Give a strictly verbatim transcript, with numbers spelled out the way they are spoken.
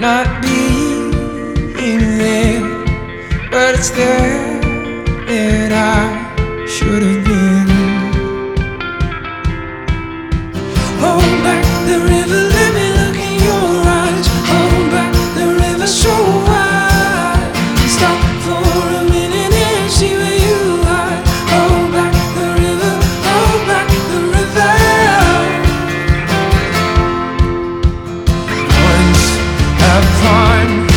not being there, but it's there that I should have been. Hold back the river, let me look in your eyes. Hold back the river so wide. Stop for a minute and see where you lie. Hold back the river, hold back the river. Once upon